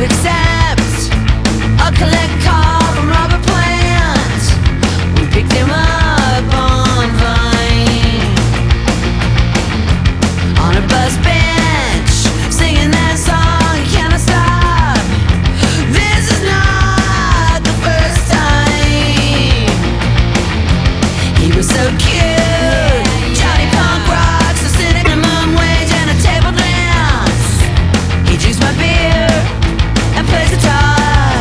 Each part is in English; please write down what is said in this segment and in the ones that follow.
accept a collect call from Robert Plant. We picked him up on Vine, on a bus bench, singing that song, Can I Stop? This is not the first time. He was so cute, Johnny Punk rocks, a cynic, minimum wage, and a table dance. He drinks my beer and plays guitar.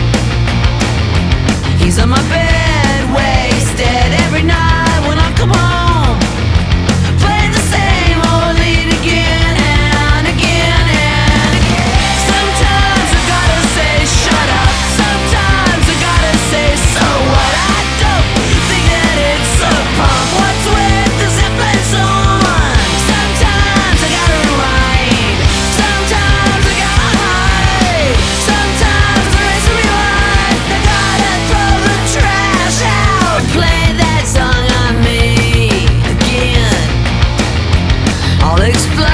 He's on my bed, wasted every night when I come home, playing the same old lead again and again and again. Sometimes I gotta say shut up, sometimes I gotta say so what. I don't think that it's a punk. What's with the Zeppelin song? Sometimes I gotta rhyme, sometimes I gotta hide, sometimes I race a rewind. I gotta throw the trash out, play that song on me again. I'll explode.